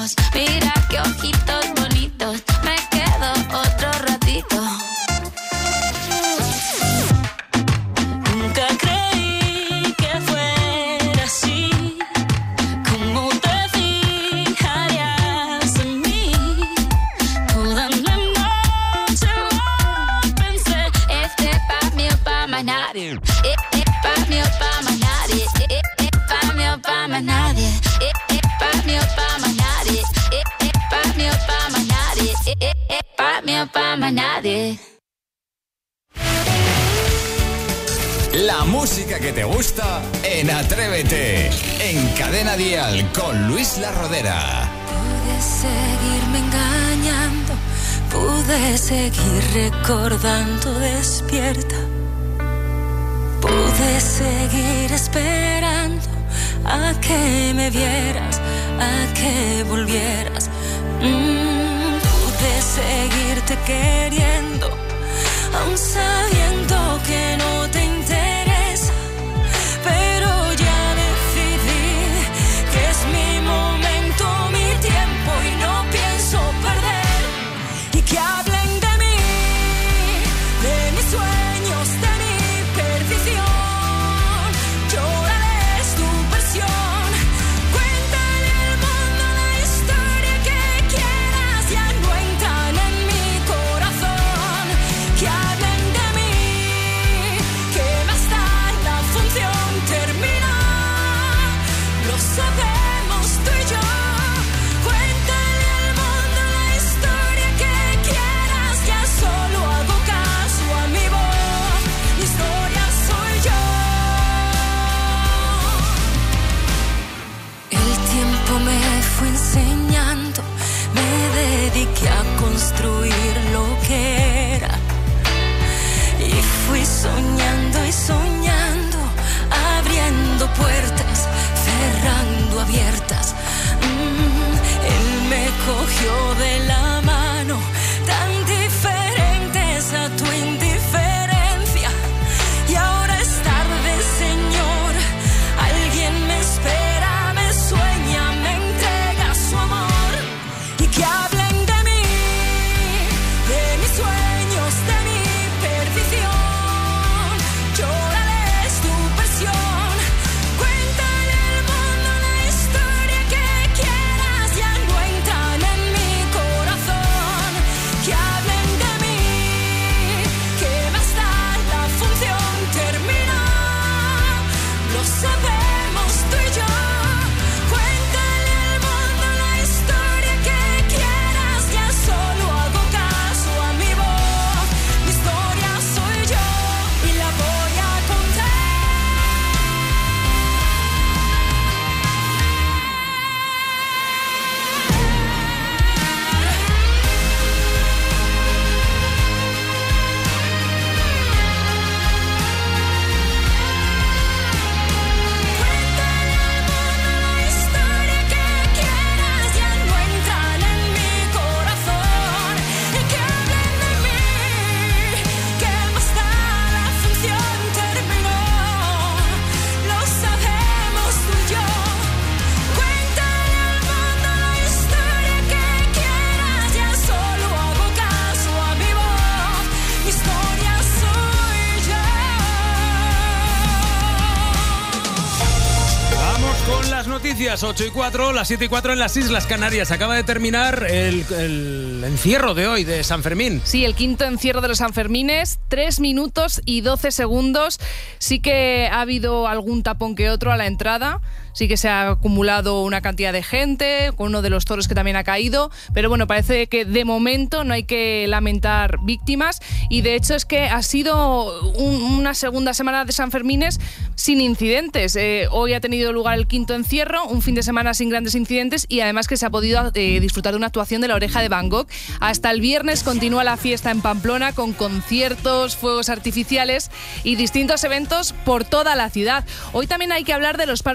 ojitos, mira qué ojitos bonitos, me quedo otro ratito. Nunca creí que fuera así, cómo te fijarías en mí. Toda la noche lo pensé, este pa' mí o pa' más nadie, pa' mí o pa' más nadie, pa' mí o pa' más nadie, pa' mí o pa' más nadie, pa' mí o pa' más nadie, pa' mí o pa' más nadie. La música que te gusta en Atrévete, en Cadena Dial con Luis La Rodera. Pude seguirme engañando, pude seguir recordando despierta, pude seguir esperando a que me vieras, a que volvieras. Pude seguirte queriendo, aún sabiendo que no te interesa, pero ya decidí que es mi momento, mi tiempo y no pienso perder. Y que hablen de mí, de mis sueños, de mi perdición. Llórales tu versión, cuéntale al mundo la historia que quieras, ya no entran en mi corazón. Que hablen de mí, que más da, la función termina, lo sabemos tú y yo. Cuéntale al mundo la historia que quieras, ya solo hago caso a mi voz, mi historia soy yo. El tiempo me fue enseñando, me dediqué a construir lo que era. Y fui soñando y soñando, abriendo puertas, cerrando abiertas. Él me cogió de la mano, tan diferentes a tu indiferencia. Y ahora es tarde, Señor, alguien me espera, me sueña, me entrega su amor. Y que hablen de mí, de mis sueños, de mi perdición. Llórales tu versión, cuéntale al mundo la historia que quieras, ya no entran en mi corazón. Que hablen de mí, que más da, la función termina, lo sabemos tú y yo. Cuéntale al mundo la historia que quieras, ya solo hago caso a mi voz, mi historia soy yo y la voy a contar. Cuéntale al mundo la historia que quieras, ya no entran en mi corazón. Y que hablen de mí, que más da, la función terminó, lo sabemos tú y yo. Cuéntale al mundo la historia que quieras, ya solo hago caso a mi voz, mi historia soy yo. Vamos con las noticias, 8:04, las 7:04 en las Islas Canarias. Acaba de terminar el encierro de hoy de San Fermín. Sí, el quinto encierro de los Sanfermines, 3 minutos y 12 segundos. Sí que ha habido algún tapón que otro a la entrada. Sí que se ha acumulado una cantidad de gente, con uno de los toros que también ha caído, pero bueno, parece que de momento no hay que lamentar víctimas y de hecho es que ha sido una segunda semana de Sanfermines sin incidentes. Hoy ha tenido lugar el quinto encierro, un fin de semana sin grandes incidentes y además que se ha podido disfrutar de una actuación de La Oreja de Van Gogh. Hasta el viernes continúa la fiesta en Pamplona con conciertos, fuegos artificiales y distintos eventos por toda la ciudad. Hoy también hay que hablar de los paros de esta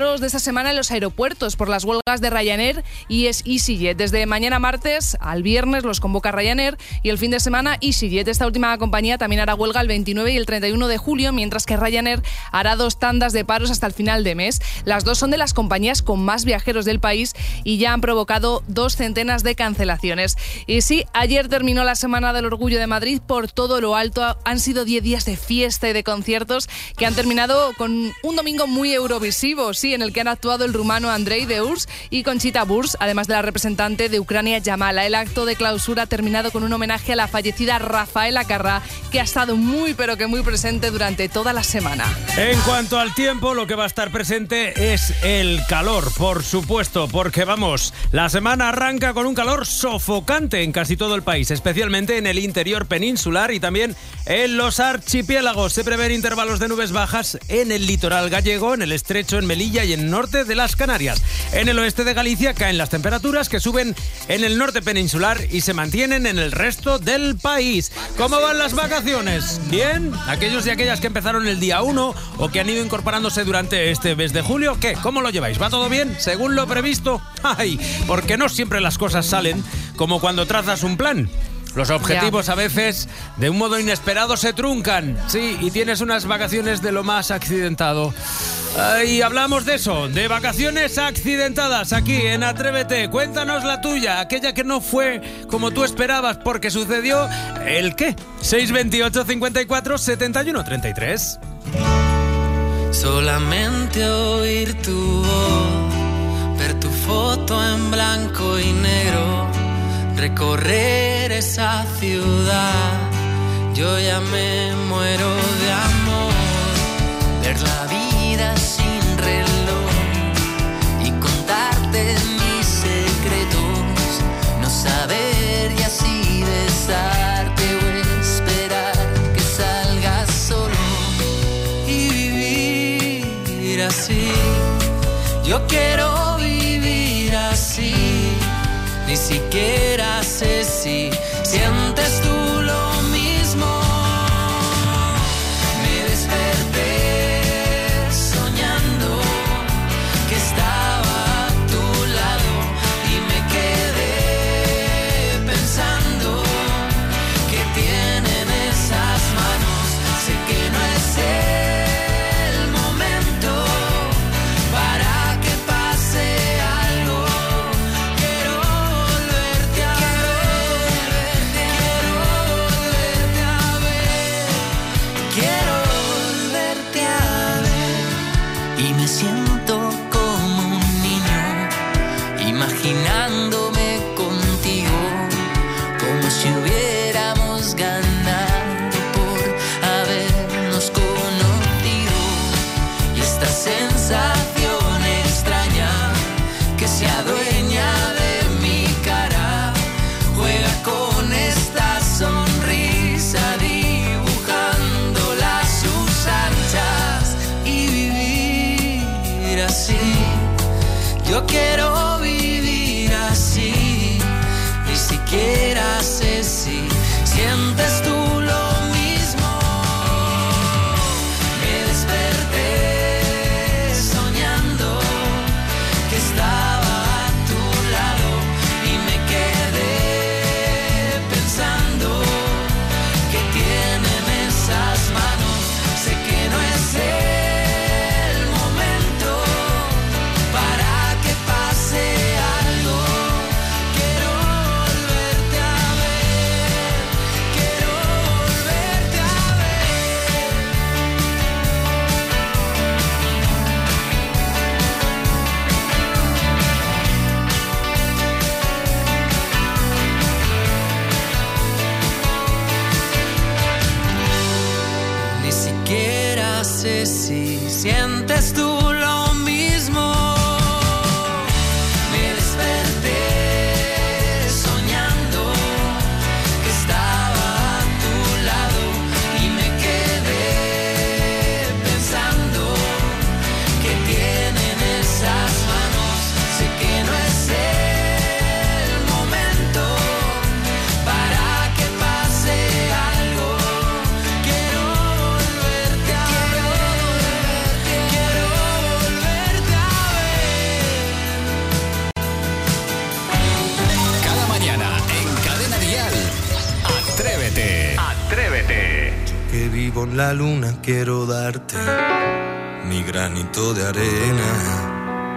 semana en los aeropuertos por las huelgas de Ryanair y es EasyJet. Desde mañana martes al viernes los convoca Ryanair y el fin de semana EasyJet. Esta última compañía también hará huelga el 29 y el 31 de julio, mientras que Ryanair hará 2 tandas de paros hasta el final de mes. Las dos son de las compañías con más viajeros del país y ya han provocado 200 de cancelaciones. Y sí, ayer terminó la Semana del Orgullo de Madrid por todo lo alto. Han sido 10 días de fiesta y de conciertos que han terminado con un domingo muy eurovisivo, sí, en el que han actuado el rumano Andrei Deurs y Conchita Wurst, además de la representante de Ucrania Yamala. El acto de clausura ha terminado con un homenaje a la fallecida Rafaela Carrà, que ha estado muy pero que muy presente durante toda la semana. En cuanto al tiempo, lo que va a estar presente es el calor, por supuesto, porque vamos, la semana arranca con un calor sofocante en casi todo el país, especialmente en el interior peninsular y también en los archipiélagos. Se prevén intervalos de nubes bajas en el litoral gallego, en el estrecho, en Melilla y en el norte de las Canarias. En el oeste de Galicia caen las temperaturas, que suben en el norte peninsular y se mantienen en el resto del país. ¿Cómo van las vacaciones? ¿Bien? ¿Aquellos y aquellas que empezaron el día 1 o que han ido incorporándose durante este mes de julio? ¿Qué? ¿Cómo lo lleváis? ¿Va todo bien? ¿Según lo previsto? ¡Ay! Porque no siempre las cosas salen como cuando trazas un plan. Los objetivos a veces, de un modo inesperado, se truncan. Sí, y tienes unas vacaciones de lo más accidentado. Y hablamos de eso, de vacaciones accidentadas aquí en Atrévete. Cuéntanos la tuya, aquella que no fue como tú esperabas, porque sucedió ¿el qué? 628 54 71 33. Solamente oír tu voz, ver tu foto en blanco y negro, recorrer esa ciudad, yo ya me muero de amor. Ver la vida sin reloj y contarte mis secretos, no saber y así besarte o esperar que salgas solo y vivir así. Yo quiero vivir así. Ni siquiera sé si sientes tú lo mismo. Me desperté soñando que estaba a tu lado y me quedé pensando que tienen esas manos. Sé que no es el momento para que pase algo. Siento como un niño, imaginándome contigo, como si hubiéramos ganado por habernos conocido. Y esta sensación extraña que se adueña de mi cara, juega con esta sonrisa, dibujándola a sus anchas y vivir así. Yo quiero vivir así. Ni siquiera sé si sientes tú lo mismo. Me desperté soñando que estaba a tu lado y me quedé pensando que tienen esas manos. Sé que no es el momento para que pase algo. Quiero volverte a ver, quiero volverte a ver. Ni siquiera sé si sientes tú lo mismo. Me desperté soñando que estaba a tu lado y me quedé pensando que tienen esas manos. Sé que no es el momento para que pase algo. Quiero volverte a ver, quiero volverte a ver. con la luna quiero darte mi granito de arena.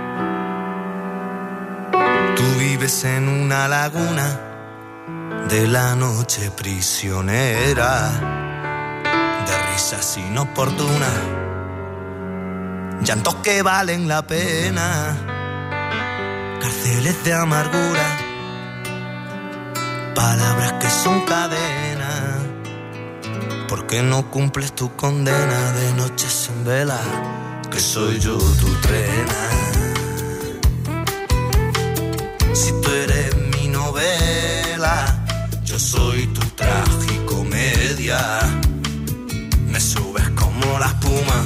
Tú vives en una laguna de la noche prisionera, de risas inoportunas, llantos que valen la pena, cárceles de amargura, palabras que son cadenas. ¿Por qué no cumples tu condena de noches en vela? Que soy yo tu trena. Si tú eres mi novela, yo soy tu tragicomedia. Me subes como la espuma,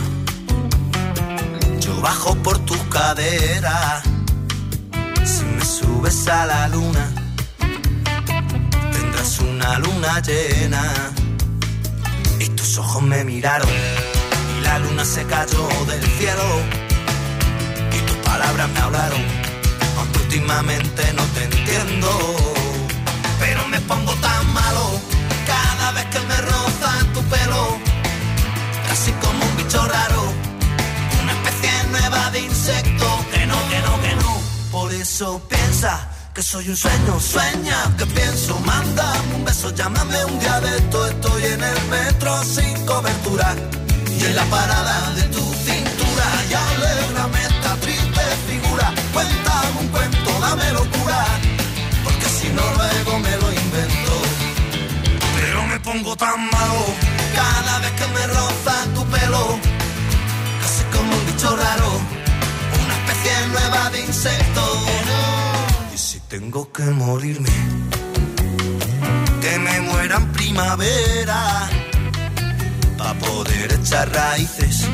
yo bajo por tus caderas. Si me subes a la luna, tendrás una luna llena. Y tus ojos me miraron y la luna se cayó del cielo. Y tus palabras me hablaron, aunque últimamente no te entiendo. Pero me pongo tan malo cada vez que me rozan tu pelo, casi como un bicho raro, una especie nueva de insecto. Que no, que no, que no. Por eso piensa que soy un sueño, sueña que pienso, mándame un beso, llámame un día de esto. Estoy en el metro sin cobertura y en la parada de tu cintura. Y alégrame esta triste figura, cuéntame un cuento, dame locura, porque si no luego me lo invento. Pero me pongo tan malo cada vez que me roza tu pelo, casi como un bicho raro, una especie nueva de insecto. Y si tengo que morirme, que me muera en primavera, pa' poder echar raíces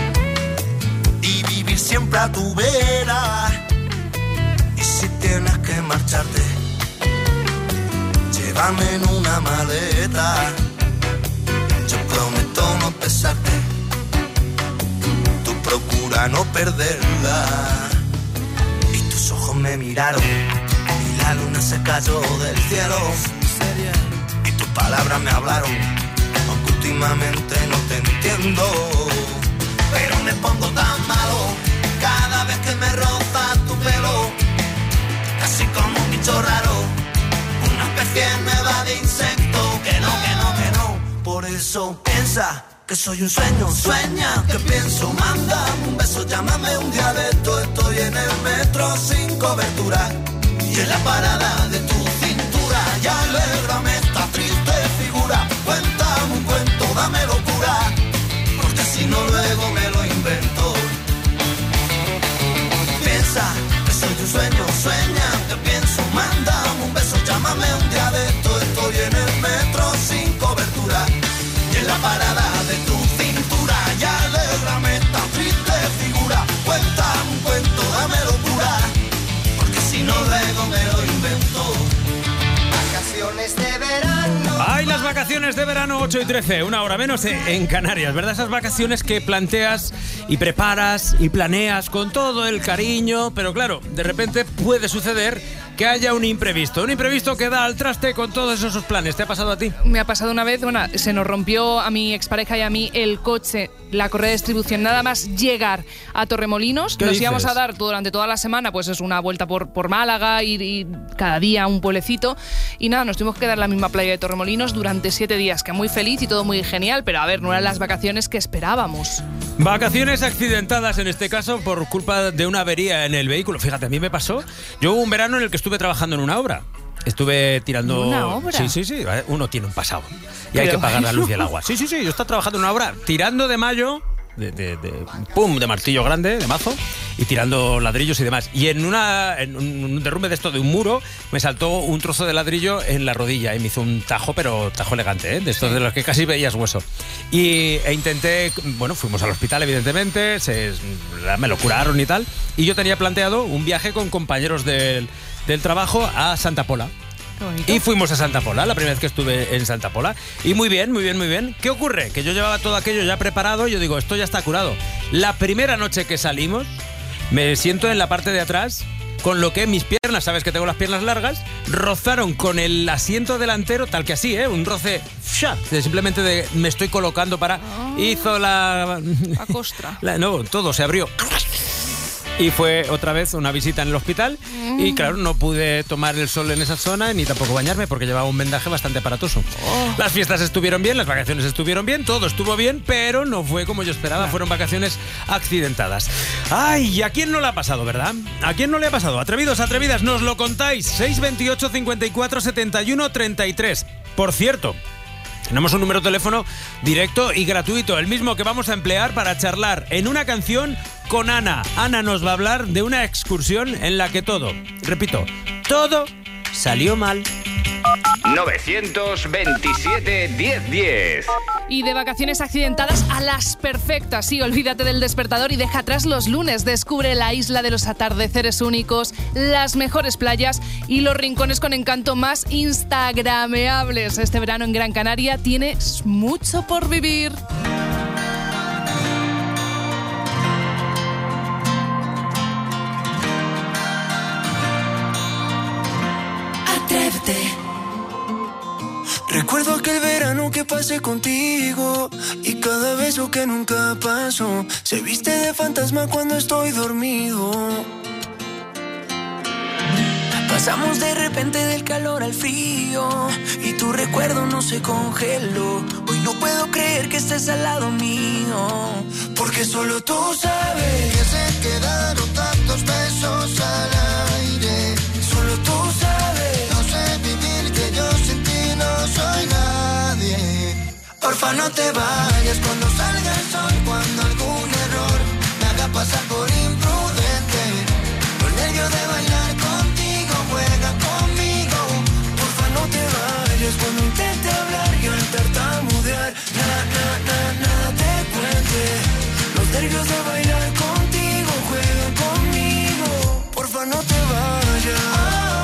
y vivir siempre a tu vera. Y si tienes que marcharte, llévame en una maleta, yo prometo no pesarte, tú procura no perderla. Y tus ojos me miraron y la luna se cayó del cielo. Y tus palabras me hablaron, aunque últimamente no te entiendo. Pero me pongo tan malo cada vez que me roza tu pelo, casi como un bicho raro, una especie nueva de insecto. Que no, que no, que no. Por eso piensa que soy un sueño, sueña que pienso, mándame un beso, llámame un día de esto. Estoy en el metro sin cobertura y en la parada de tu cintura. Y alégrame esta triste figura, cuéntame un cuento, dame locura, porque si no luego me lo invento. Piensa que soy un sueño, sueña que pienso, mándame un beso, llámame un día de esto. Estoy en el metro sin cobertura y en la parada de tu cintura. Y alégrame esta triste figura, cuéntame un cuento, dame locura, porque si no luego me lo invento. Vacaciones de verano. ¡Ay, las vacaciones de verano! 8 y 13, una hora menos en Canarias, ¿verdad? Esas vacaciones que planteas y preparas y planeas con todo el cariño, pero claro, de repente puede suceder que haya un imprevisto que da al traste con todos esos planes. ¿Te ha pasado a ti? Me ha pasado una vez, bueno, se nos rompió a mi expareja y a mí el coche, la correa de distribución, nada más llegar a Torremolinos. Nos íbamos a dar durante toda la semana, pues es una vuelta por Málaga, y cada día a un pueblecito, y nada, nos tuvimos que quedar en la misma playa de Torremolinos durante 7 días, que muy feliz y todo muy genial, pero a ver, no eran las vacaciones que esperábamos. Vacaciones accidentadas en este caso por culpa de una avería en el vehículo. Fíjate, a mí me pasó, yo hubo un verano en el que estuve trabajando en una obra. Estuve tirando... ¿Una obra? Sí. Uno tiene un pasado y hay que pagar la luz y el agua. Sí. Yo estaba trabajando en una obra, tirando de mayo, de martillo grande, de mazo, y tirando ladrillos y demás. Y en un derrumbe de esto, de un muro, me saltó un trozo de ladrillo en la rodilla y me hizo un tajo, pero tajo elegante, ¿eh? De estos de los que casi veías hueso. E intenté... Bueno, fuimos al hospital, evidentemente, me lo curaron y tal. Y yo tenía planteado un viaje con compañeros del trabajo a Santa Pola. Y fuimos a Santa Pola, la primera vez que estuve en Santa Pola. Y muy bien. ¿Qué ocurre? Que yo llevaba todo aquello ya preparado y yo digo, esto ya está curado. La primera noche que salimos, me siento en la parte de atrás con lo que mis piernas, sabes que tengo las piernas largas, rozaron con el asiento delantero, tal que así, un roce, simplemente de me estoy colocando para... Hizo la costra. No, todo se abrió. Y fue otra vez una visita en el hospital y claro, no pude tomar el sol en esa zona ni tampoco bañarme porque llevaba un vendaje bastante aparatoso. Las fiestas estuvieron bien, las vacaciones estuvieron bien, todo estuvo bien, pero no fue como yo esperaba, fueron vacaciones accidentadas. Ay, ¿a quién no le ha pasado, verdad? ¿A quién no le ha pasado? Atrevidos, atrevidas, nos lo contáis. 628 54 71 33. Por cierto, tenemos un número de teléfono directo y gratuito, el mismo que vamos a emplear para charlar en una canción con Ana. Ana nos va a hablar de una excursión en la que todo, repito, todo salió mal. 927 1010. Y de vacaciones accidentadas a las perfectas. Sí, olvídate del despertador y deja atrás los lunes. Descubre la isla de los atardeceres únicos, las mejores playas y los rincones con encanto más instagrameables. Este verano en Gran Canaria tienes mucho por vivir. Atrévete. Recuerdo aquel verano que pasé contigo y cada beso que nunca pasó se viste de fantasma cuando estoy dormido. Pasamos de repente del calor al frío y tu recuerdo no se congeló. Hoy no puedo creer que estés al lado mío, porque solo tú sabes que se quedaron tantos besos al aire. Solo tú sabes, no sé vivir que yo sin ti no soy nadie. Porfa, no te vayas cuando salga el sol, cuando algún error me haga pasar por imprudente. Los nervios de bailar contigo, juega conmigo. Porfa, no te vayas cuando intente hablar y al tartamudear nada te cuente. Los nervios de bailar contigo, juega conmigo. Porfa, no te vayas.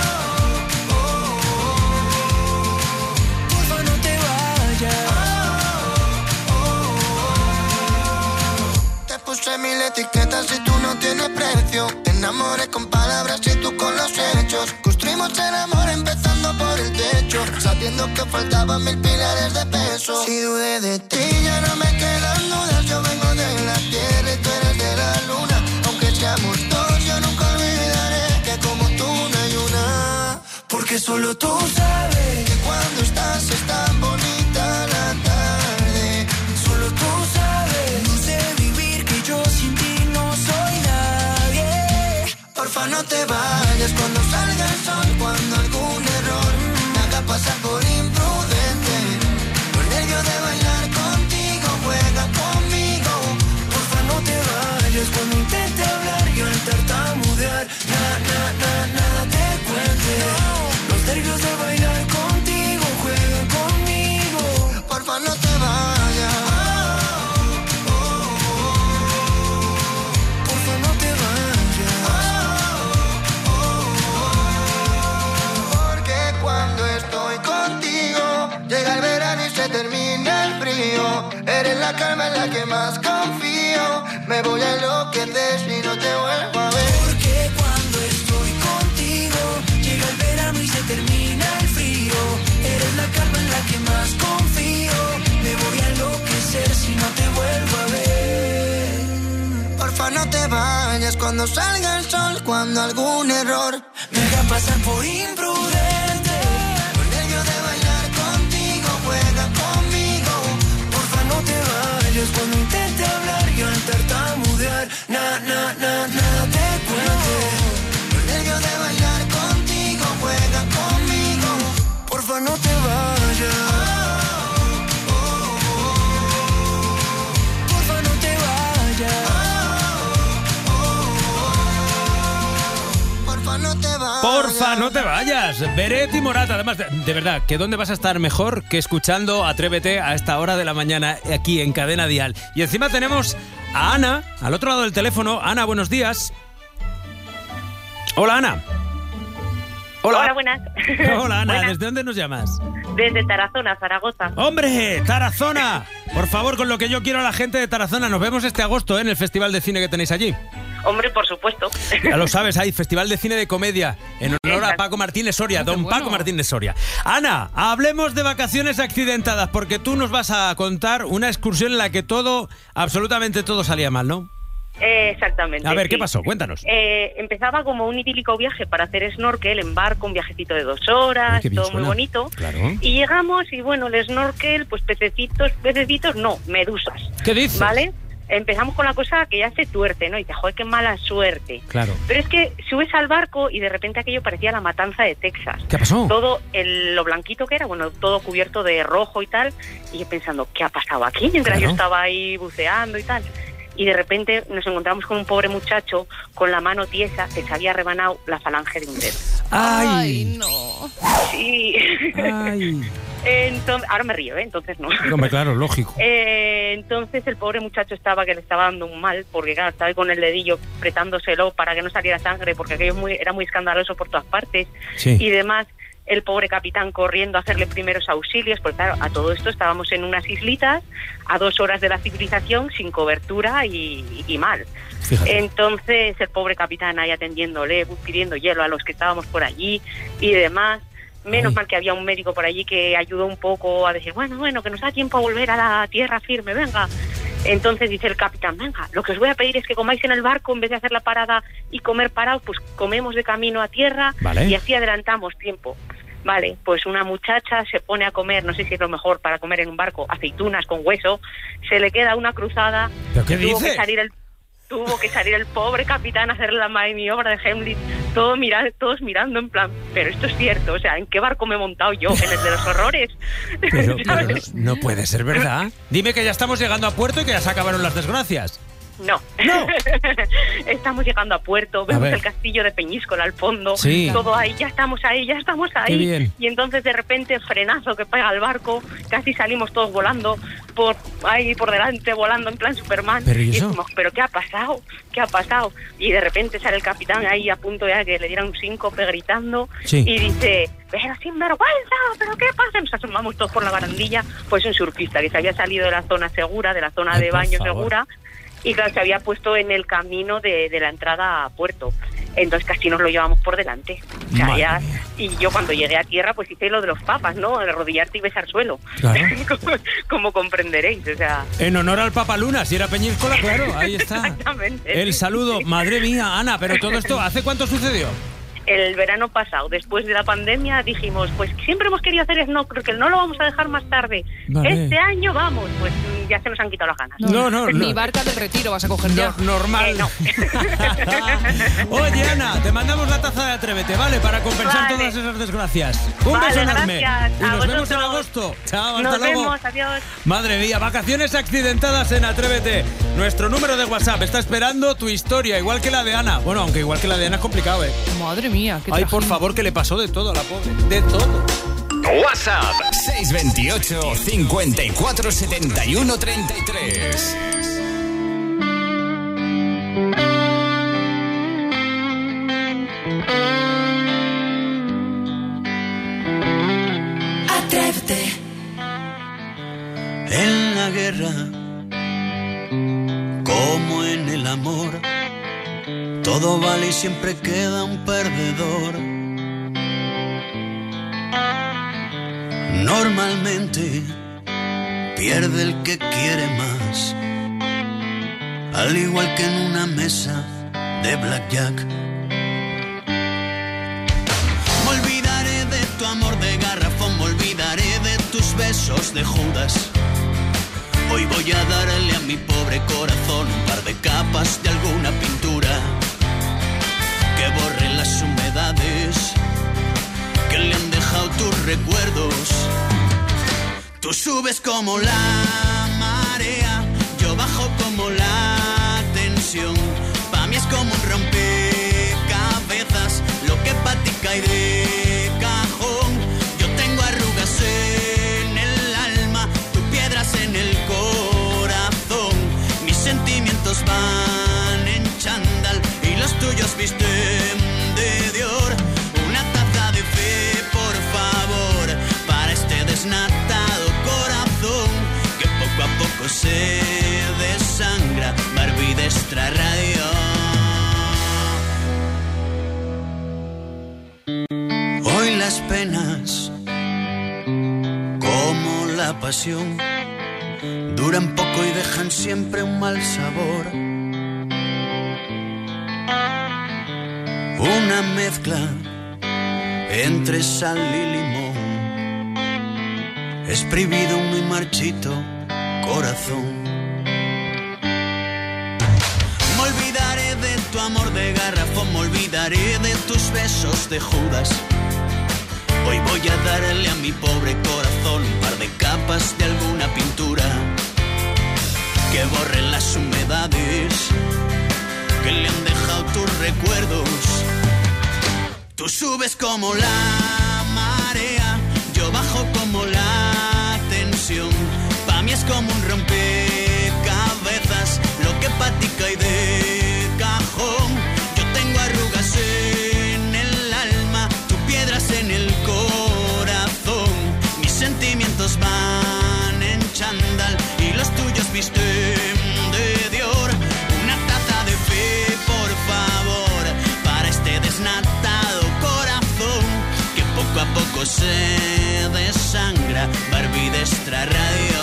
Puse mil etiquetas y tú no tienes precio. Te enamoré con palabras y tú con los hechos. Construimos el amor empezando por el techo, sabiendo que faltaban 1000 pilares de peso. Si dudé de ti ya no me quedan dudas. Yo vengo de la tierra y tú eres de la luna. Aunque seamos dos yo nunca olvidaré que como tú no hay una. Porque solo tú sabes que cuando estás es tan bonita la tarde. Solo tú sabes, no sé vivir que yo sin ti no soy nadie. Porfa, no te vayas cuando salga el sol, cuando algún error me haga pasar por imprudente. Los nervios de bailar contigo, juega conmigo. Porfa, no te vayas cuando intente hablar y al tartamudear nada te cuente. Los nervios de bailar contigo, juega conmigo. Porfa, no te vayas. Llega el verano y se termina el frío. Eres la calma en la que más confío. Me voy a enloquecer si no te vuelvo a ver. Porque cuando estoy contigo llega el verano y se termina el frío. Eres la calma en la que más confío. Me voy a enloquecer si no te vuelvo a ver. Porfa, no te vayas cuando salga el sol, cuando algún error me haga pasar por imprudente. Cuando intente hablar y al tartamudear nada te cuente. Los nervios de bailar contigo, juega conmigo. Porfa, no te vayas. Porfa, no te vayas. Porfa, no te vayas. Porfa, no te vayas. Beret y Morat, además, de verdad, que ¿dónde vas a estar mejor que escuchando Atrévete a esta hora de la mañana aquí en Cadena Dial? Y encima tenemos a Ana, al otro lado del teléfono. Ana, buenos días. Hola, Ana. Hola, buenas. Hola, Ana. Buenas. ¿Desde dónde nos llamas? Desde Tarazona, Zaragoza. ¡Hombre! ¡Tarazona! Por favor, con lo que yo quiero a la gente de Tarazona. Nos vemos este agosto en el festival de cine que tenéis allí. Hombre, por supuesto. Ya lo sabes, hay Festival de Cine de Comedia en honor a Paco Martínez Soria, don Paco Martínez Soria. Ana, hablemos de vacaciones accidentadas, porque tú nos vas a contar una excursión en la que absolutamente todo salía mal, ¿no? Exactamente. A ver, ¿qué sí. pasó? Cuéntanos. Empezaba como un idílico viaje para hacer snorkel en barco, un viajecito de 2 horas, Qué bien todo suena. muy bonito. Claro. Y llegamos y bueno, el snorkel, pues pececitos, no, medusas. ¿Qué dices? ¿Vale? Empezamos con la cosa que ya se tuerce, ¿no? Y te joder, qué mala suerte. Claro. Pero es que subes al barco y de repente aquello parecía la matanza de Texas. ¿Qué pasó? Todo lo blanquito que era, bueno, todo cubierto de rojo y tal. Y yo pensando, ¿qué ha pasado aquí? Mientras yo estaba ahí buceando y tal. Y de repente nos encontramos con un pobre muchacho con la mano tiesa que se había rebanado la falange de un dedo. ¡Ay, no! Sí. ¡Ay! Entonces, ahora me río, entonces no. Hombre, claro, lógico. Entonces el pobre muchacho que le estaba dando un mal, porque claro, estaba ahí con el dedillo apretándoselo para que no saliera sangre, porque aquello era muy escandaloso por todas partes. Sí. Y demás. El pobre capitán corriendo a hacerle primeros auxilios, porque claro, a todo esto estábamos en unas islitas, a 2 horas de la civilización, sin cobertura y mal. Fíjate. Entonces el pobre capitán ahí atendiéndole, pidiendo hielo a los que estábamos por allí y demás. Menos mal que había un médico por allí que ayudó un poco a decir, bueno, que nos da tiempo a volver a la tierra firme, venga. Entonces dice el capitán, venga, lo que os voy a pedir es que comáis en el barco, en vez de hacer la parada y comer parados, pues comemos de camino a tierra. Vale. Y así adelantamos tiempo. Vale, pues una muchacha se pone a comer, no sé si es lo mejor para comer en un barco, aceitunas con hueso, se le queda una cruzada. ¿Pero qué tuvo dices? Tuvo que salir el pobre capitán a hacer la maniobra de Heimlich, todos mirando en plan, pero esto es cierto, o sea, ¿en qué barco me he montado yo? ¿En el de los horrores? Pero no puede ser verdad. Dime que ya estamos llegando a puerto y que ya se acabaron las desgracias. No. Estamos llegando a puerto, A vemos ver. el castillo de Peñíscola al fondo, Sí. todo ahí, ya estamos ahí. Qué bien. Y entonces de repente frenazo que pega el barco, casi salimos todos volando por delante, volando en plan Superman. ¿Pero y y eso? decimos, ¿pero qué ha pasado? ¿Qué ha pasado? Y de repente sale el capitán ahí a punto ya que le dieran un síncope gritando. Sí. Y dice, pero sinvergüenza, ¿pero qué pasa? Nos asomamos todos por la barandilla, pues un surfista que se había salido de la zona segura, de la zona Ay, de por baño favor. segura. Y claro, se había puesto en el camino de la entrada a puerto. Entonces casi nos lo llevamos por delante. O sea, Madre ya, mía. y yo cuando llegué a tierra pues hice lo de los papas, ¿no? Arrodillarte y besar suelo. Claro. como comprenderéis, o sea... En honor al Papa Luna, si era Peñíscola, claro, ahí está. Exactamente. El saludo. Madre mía, Ana, pero todo esto, ¿hace cuánto sucedió? El verano pasado, después de la pandemia, dijimos, pues siempre hemos querido hacer snorkel, no lo vamos a dejar más tarde. Vale. Este año vamos, pues ya se nos han quitado las ganas. No. Ni barca del Retiro vas a coger ya. Normal. No. Oye, Ana, te mandamos la taza de Atrévete, ¿vale? Para compensar Vale. todas esas desgracias. Un Vale, beso enorme. gracias. Y A nos vemos en vosotros. agosto. Chao, hasta Nos luego. vemos, adiós. Madre mía, vacaciones accidentadas en Atrévete. Nuestro número de WhatsApp está esperando tu historia, igual que la de Ana. Bueno, aunque igual que la de Ana es complicado, ¿eh? Madre mía, qué Ay, por tragedia. favor, que le pasó de todo a la pobre. De todo. WhatsApp 628 54 71 33. Atrévete. En la guerra, como en el amor, todo vale y siempre queda un perdedor. Normalmente pierde el que quiere más, al igual que en una mesa de blackjack. Me olvidaré de tu amor de garrafón, me olvidaré de tus besos de Judas. Hoy voy a darle a mi pobre corazón un par de capas de alguna pintura que borre las humedades que le han dejado tus recuerdos. Tú subes como la marea, yo bajo como la tensión. Pa' mí es como un rompecabezas, lo que pa' ti cae de cajón. Yo tengo arrugas en el alma, tú piedras en el corazón. Mis sentimientos van en chándal y los tuyos visten de Dior. Una taza de fe, por favor, para este desnatado corazón que poco a poco se desangra. Barbie de Extra Radio. Hoy las penas, como la pasión, duran poco y dejan siempre un mal sabor. Una mezcla entre sal y limón, exprimido un muy marchito corazón. Me olvidaré de tu amor de garrafón, me olvidaré de tus besos de Judas. Hoy voy a darle a mi pobre corazón un par de capas de alguna pintura que borren las humedades que le han dejado tus recuerdos. Tú subes como la marea, yo bajo como la tensión. Pa' mí es como un rompecabezas, lo que pa' ti cae de cajón. Yo tengo arrugas en el alma, tú piedras en el corazón. Mis sentimientos van en chándal y los tuyos visten de Dior. Una taza de fe, por favor, para este desnatado corazón que poco a poco se desangra. Barbie de Extra Radio.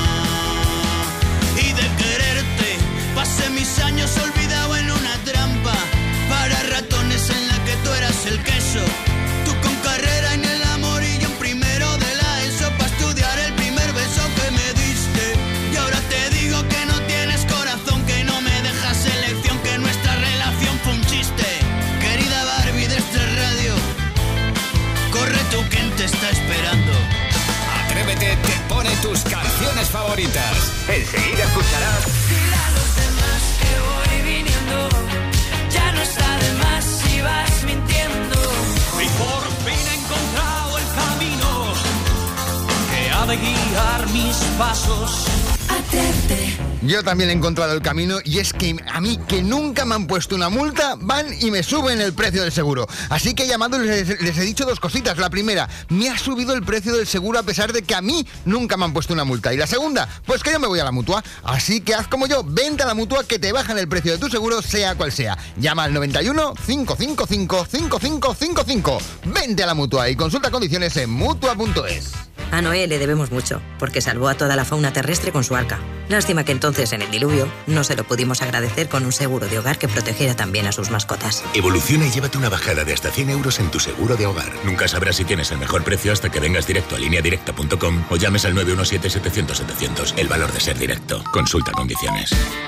Y de quererte pasé mis años olvidado en una trampa para ratones en la que tú eras el queso. Tú con carrera en el amor y yo en primero de la ESO para estudiar el primer beso que me diste. Y ahora te digo que no tienes corazón, que no me dejas elección, que nuestra relación fue un chiste. Querida Barbie de Extra Radio, corre tú, ¿quién te está esperando? Atrévete te pone tus canciones favoritas. Enseguida escucharás. Dile a los demás que voy viniendo, ya no está de más si vas mintiendo. Y por fin he encontrado el camino que ha de guiar mis pasos. Atrévete. Yo también he encontrado el camino y es que a mí, que nunca me han puesto una multa, van y me suben el precio del seguro. Así que he llamado y les he dicho dos cositas. La primera, me ha subido el precio del seguro a pesar de que a mí nunca me han puesto una multa. Y la segunda, pues que yo me voy a la Mutua. Así que haz como yo, vente a la Mutua que te bajan el precio de tu seguro sea cual sea. Llama al 91 555 5555. Vente a la Mutua y consulta condiciones en Mutua.es. A Noé le debemos mucho, porque salvó a toda la fauna terrestre con su arca. Lástima que entonces, en el diluvio, no se lo pudimos agradecer con un seguro de hogar que protegiera también a sus mascotas. Evoluciona y llévate una bajada de hasta 100 euros en tu seguro de hogar. Nunca sabrás si tienes el mejor precio hasta que vengas directo a lineadirecta.com o llames al 917-700-700. El valor de ser directo. Consulta condiciones.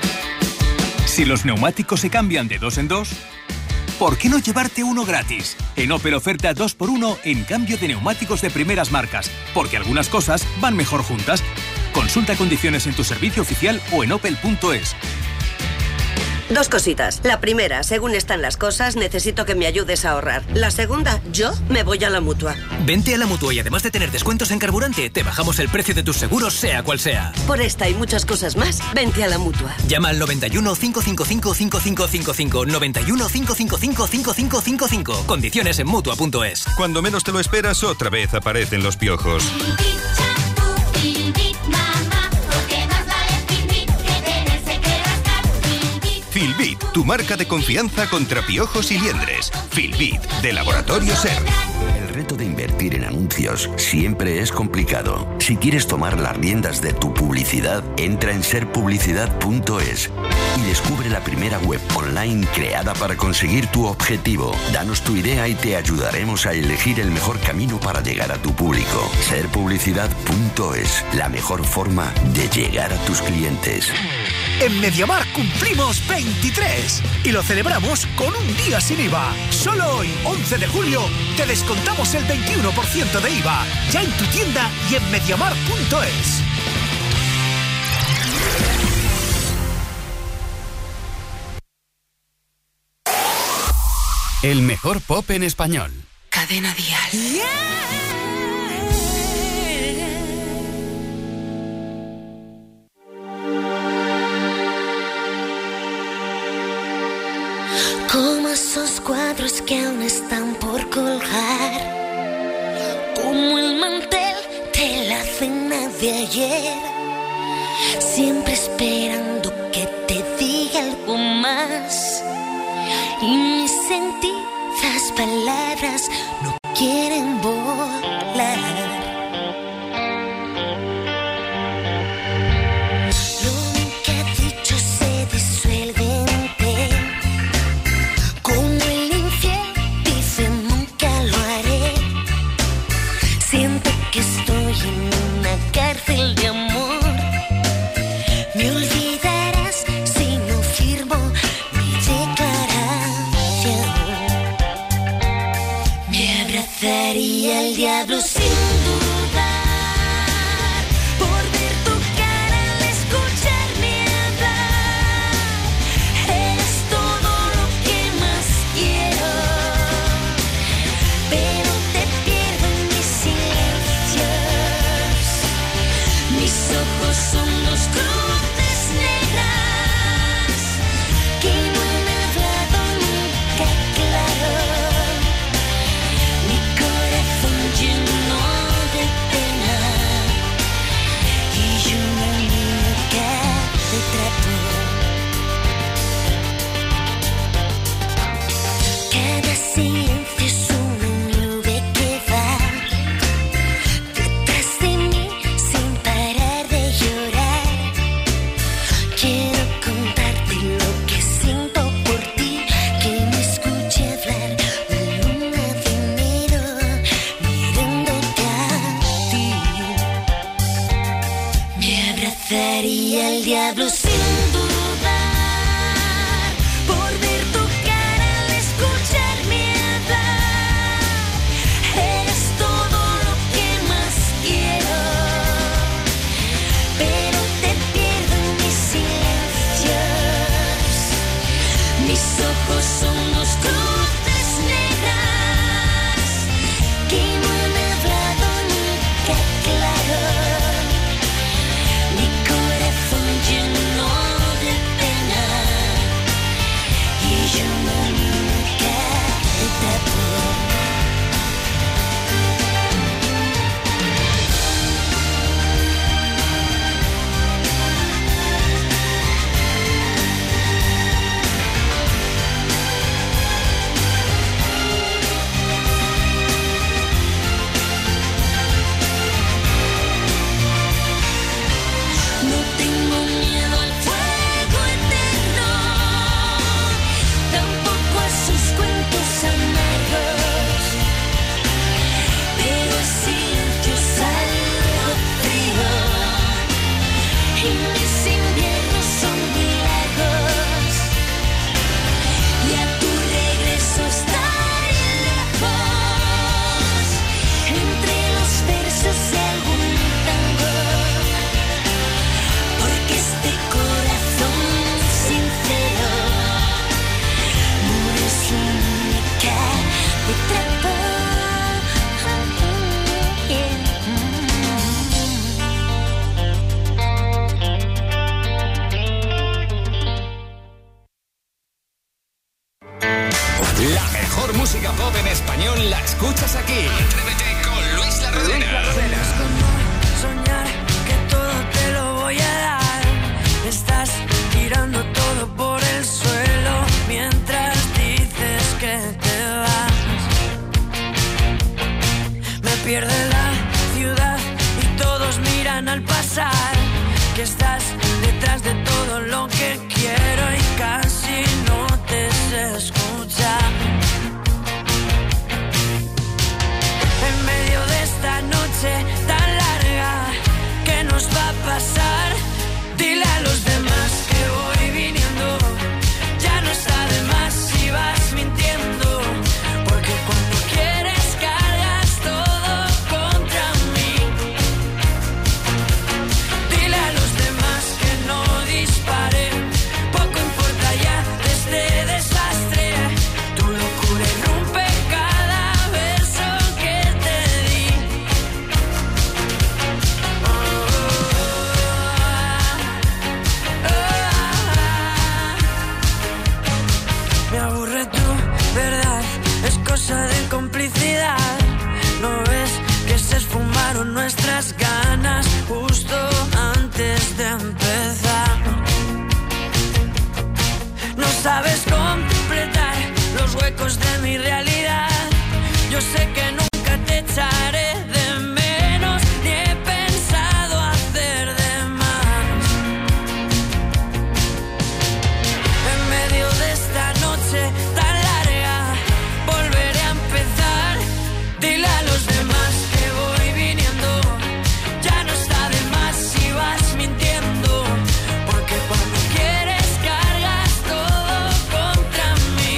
Si los neumáticos se cambian de 2 en 2... ¿por qué no llevarte uno gratis? En Opel oferta 2x1 en cambio de neumáticos de primeras marcas, porque algunas cosas van mejor juntas. Consulta condiciones en tu servicio oficial o en opel.es. Dos cositas. La primera, según están las cosas, necesito que me ayudes a ahorrar. La segunda, yo me voy a la Mutua. Vente a la Mutua y además de tener descuentos en carburante, te bajamos el precio de tus seguros, sea cual sea. Por esta y muchas cosas más, vente a la Mutua. Llama al 91 555 5555. 91 555 5555. Condiciones en Mutua.es. Cuando menos te lo esperas, otra vez aparecen los piojos. Filbit, tu marca de confianza contra piojos y liendres. Filbit, de Laboratorio SER. El reto de invertir en anuncios siempre es complicado. Si quieres tomar las riendas de tu publicidad, entra en serpublicidad.es y descubre la primera web online creada para conseguir tu objetivo. Danos tu idea y te ayudaremos a elegir el mejor camino para llegar a tu público. Serpublicidad.es, la mejor forma de llegar a tus clientes. En MediaMarkt cumplimos 23 y lo celebramos con un día sin IVA. Solo hoy, 11 de julio, te descontamos el 21% de IVA. Ya en tu tienda y en MediaMarkt.es. El mejor pop en español. Cadena Dial. Como esos cuadros que aún están por colgar, como el mantel de la cena de ayer, siempre esperando que te diga algo más. Y mi sentido Estas palabras no quieren volar. Lo que ha dicho se disuelve en ti. Como el infiel dice nunca lo haré. Siento que estoy en una cárcel de amor. Me olvidarás si no firmo mi declaración. Me abrazaría el diablo sin dudar, por ver tu cara al escucharme hablar. Eres todo lo que más quiero, pero te pierdo en mis silencios. Mis ojos son dos cruces negras que no han hablado nunca claro. Mi corazón lleno de pena y yo nunca te trato. Cada silencio es una nube que va detrás de mí sin parar de llorar. Quiero contarte lo que siento por ti, que me escuche hablar la luna de enero mirándote a ti. Me abrazaría el diablo sin dudar, por ver tu cara al escucharme hablar. Eres todo lo que más quiero, pero te pierdo en mis silencios. Mis ojos son dos cruces negras que no han hablado nunca claro. Mi corazón lleno de pena y yo nunca te tapo. No tengo miedo al fuego eterno, tampoco a sus cuentos amargos, pero el silencio es algo frío y mis inviernos son muy largos. Y a tu regreso estaré lejos, entre los versos de algún tango, porque este corazón sincero no es única de trapo. La mejor música pop en español la escuchas aquí. Atrévete con Luis La Rodera. Soñar que todo te lo voy a dar. Estás tirando todo por el suelo mientras dices que te vas. Me pierde la ciudad y todos miran al pasar, que estás detrás de todo lo que quiero y casi no te sé escuchar. En medio de esta noche tan larga, ¿qué nos va a pasar? Dile a los demás que voy viniendo, ya no está de más si vas mintiendo, porque cuando quieres cargas todo contra mí. Dile a los demás que no disparen, poco importa ya de este desastre. Yo sé que nunca te echaré de menos, ni he pensado hacer de más. En medio de esta noche tan larga, volveré a empezar. Dile a los demás que voy viniendo, ya no está de más si vas mintiendo, porque cuando quieres cargas todo contra mí.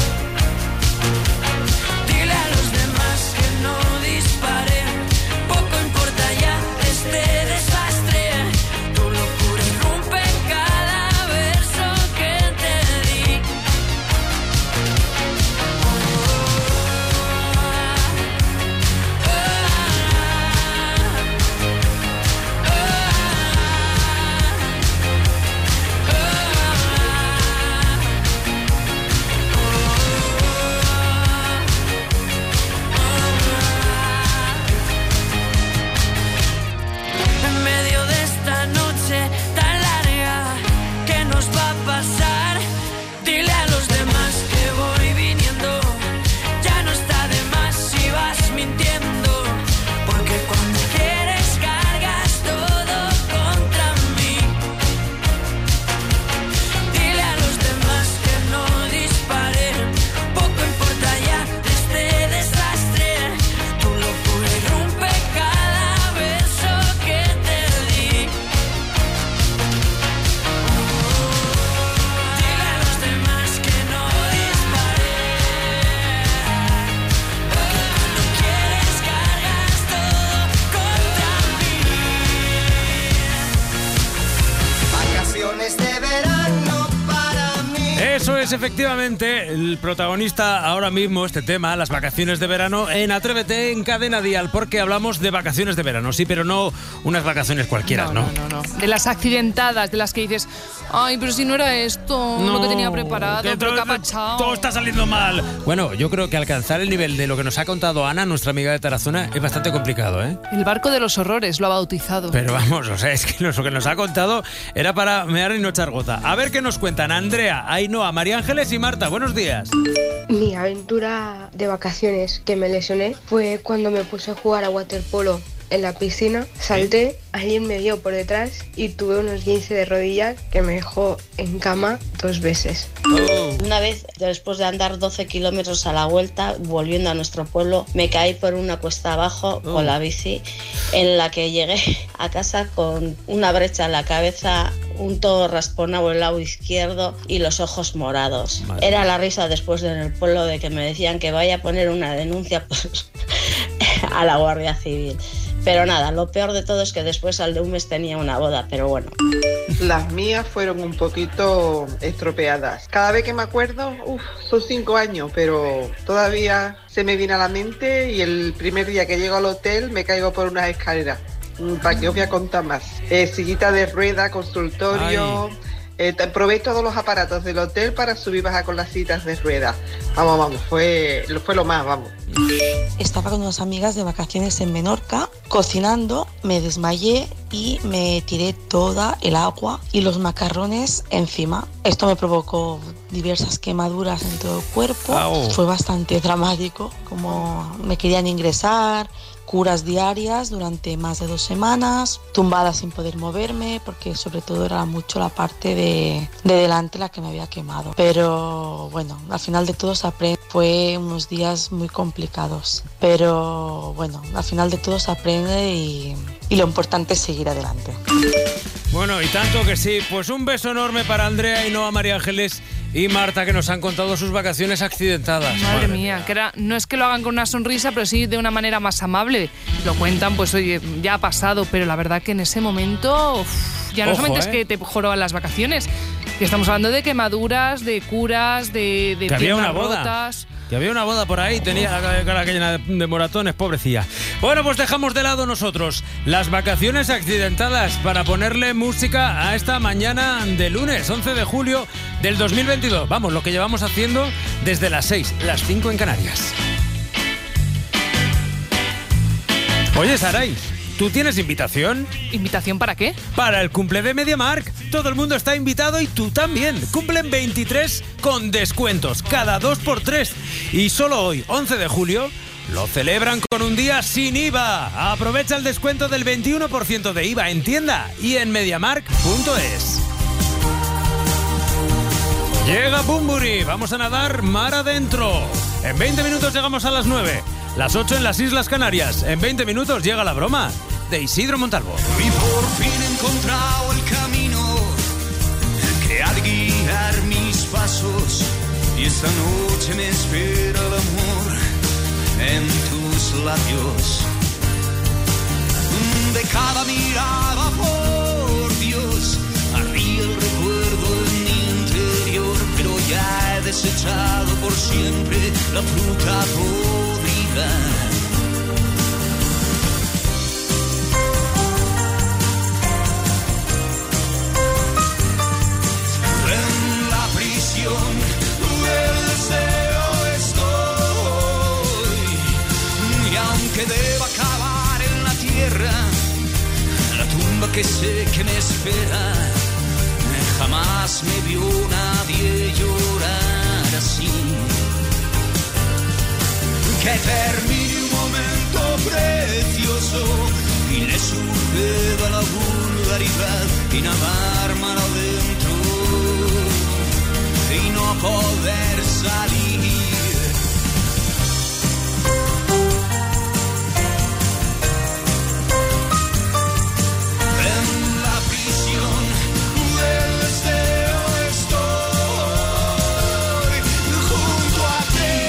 Dile a los demás que no disparé, poco importa ya este desastre. Tu locura irrumpe en cada verso que te di. En medio de esta noche tan larga, ¿qué nos va a pasar? Dile a los demás que voy viniendo, ya no está de más si vas mintiendo, porque cuando quieres cargas todo contra mí. Dile a los demás que no disparé, poco importa ya este desastre. Tu locura irrumpe cada verso que te di. Dile a los demás que no disparé, porque cuando quieres cargas todo contra mí. Vacaciones de verano para mí. Eso es efectivamente el protagonista ahora mismo, este tema, las vacaciones de verano en Atrévete en Cadena Dial, porque hablamos de vacaciones de verano, sí, pero no unas vacaciones cualquiera, ¿no? No. De las accidentadas, de las que dices, ay, pero si no era esto lo que tenía preparado, que pero todo, ¿qué ha pasado? todo está saliendo mal. Bueno, yo creo que alcanzar el nivel de lo que nos ha contado Ana, nuestra amiga de Tarazona, es bastante complicado, ¿eh? El barco de los horrores lo ha bautizado. Pero vamos, o sea, es que lo que nos ha contado era para mear y no echar gota. A ver qué nos cuentan Andrea, Ainhoa, María Ángeles y Marta. Buenos días. Mi aventura de vacaciones que me lesioné fue cuando me puse a jugar a waterpolo en la piscina, salté, alguien me dio por detrás y tuve unos 15 de rodilla que me dejó en cama 2 veces. Una vez, después de andar 12 kilómetros a la vuelta, volviendo a nuestro pueblo, me caí por una cuesta abajo con la bici, en la que llegué a casa con una brecha en la cabeza, un todo rasponado el lado izquierdo y los ojos morados. Madre. Era la risa después en el pueblo de que me decían que vaya a poner una denuncia pues, a la Guardia Civil. Pero nada, lo peor de todo es que después al de un mes tenía una boda, pero bueno. Las mías fueron un poquito estropeadas. Cada vez que me acuerdo, son 5 años, pero todavía se me viene a la mente y el primer día que llego al hotel me caigo por unas escaleras. ¿Para qué os voy a contar más? Sillita de rueda, consultorio... probé todos los aparatos del hotel para subir y bajar con las citas de rueda. Vamos, fue lo más, vamos. Estaba con unas amigas de vacaciones en Menorca, cocinando, me desmayé y me tiré toda el agua y los macarrones encima. Esto me provocó diversas quemaduras en todo el cuerpo. Au. Fue bastante dramático, como me querían ingresar, curas diarias durante más de 2 semanas, tumbada sin poder moverme, porque sobre todo era mucho la parte de delante la que me había quemado. Pero bueno, al final de todo se aprende. Fue unos días muy complicados, pero bueno, al final de todo se aprende y lo importante es seguir adelante. Bueno, y tanto que sí. Pues un beso enorme para Andrea, Ainhoa, María Ángeles y Marta, que nos han contado sus vacaciones accidentadas. Madre mía, que no es que lo hagan con una sonrisa, pero sí de una manera más amable. Lo cuentan, pues oye, ya ha pasado, pero la verdad que en ese momento ya no solamente es que te joroban las vacaciones, que estamos hablando de quemaduras, de curas, de Que había una piernas boda. rotas. Que había una boda por ahí, tenía la cara llena de moratones, pobrecilla. Bueno, pues dejamos de lado nosotros las vacaciones accidentadas para ponerle música a esta mañana de lunes, 11 de julio del 2022. Vamos, lo que llevamos haciendo desde las 6, las 5 en Canarias. Oye, Saray, ¿tú tienes invitación? ¿Invitación para qué? Para el cumple de MediaMarkt. Todo el mundo está invitado y tú también. Cumplen 23 con descuentos, cada 2x3. Y solo hoy, 11 de julio, lo celebran con un día sin IVA. Aprovecha el descuento del 21% de IVA en tienda y en MediaMarkt.es. Llega Bumburi, vamos a nadar mar adentro. En 20 minutos llegamos a las 9, las 8 en las Islas Canarias. En 20 minutos llega la broma de Isidro Montalvo. Y por fin he encontrado el camino que ha de guiar mis pasos. Y esta noche me espera el amor en tus labios. De cada mirada, por Dios, ardía el recuerdo en mi interior. Pero ya he desechado por siempre la fruta podrida. En la prisión del deseo estoy, y aunque deba cavar en la tierra la tumba que sé que me espera, jamás me vio nadie llorar así. Que termine un momento precioso y le suceda la vulgaridad y nadar mar adentro y no poder salir. En la prisión del deseo estoy junto a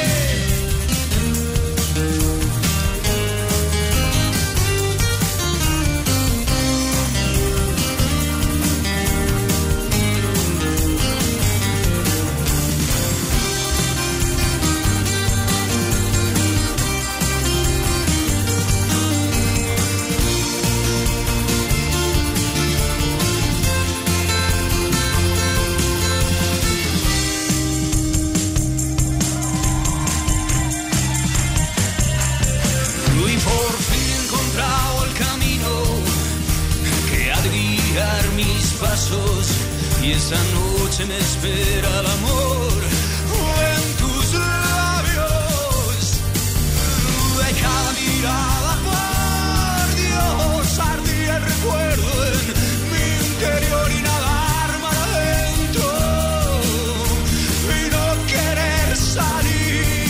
y esa noche me espera el amor en tus labios. De cada mirada, por Dios, ardía el recuerdo en mi interior y nadar mar adentro y no querer salir.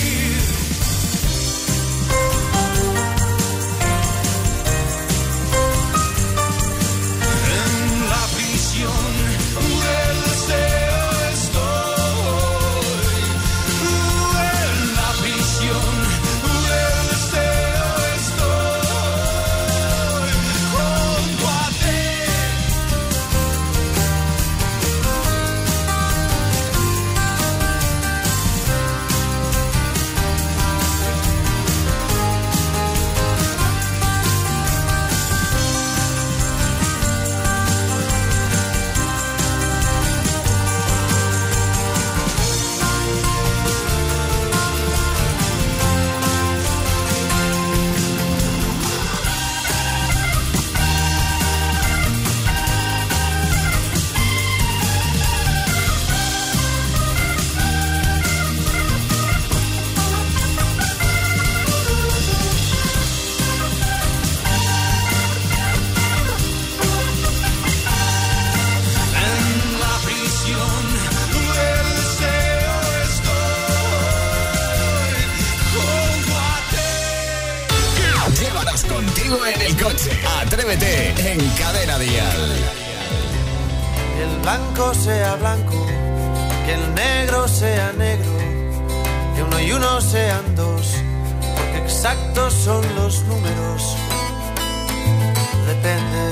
En el coche, Atrévete en Cadena Dial. Que el blanco sea blanco, que el negro sea negro, que uno y uno sean dos, porque exactos son los números. Depende.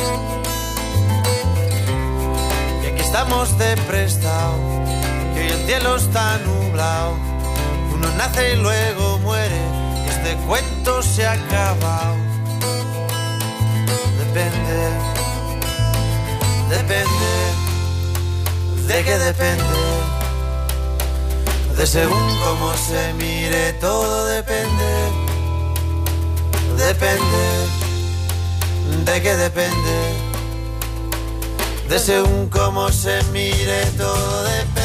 Y aquí estamos de prestado, que hoy el cielo está nublado. Uno nace y luego muere, y este cuento se ha acabado. Depende, depende, ¿de qué depende? De según cómo se mire, todo depende. Depende, ¿de qué depende? De según cómo se mire, todo depende.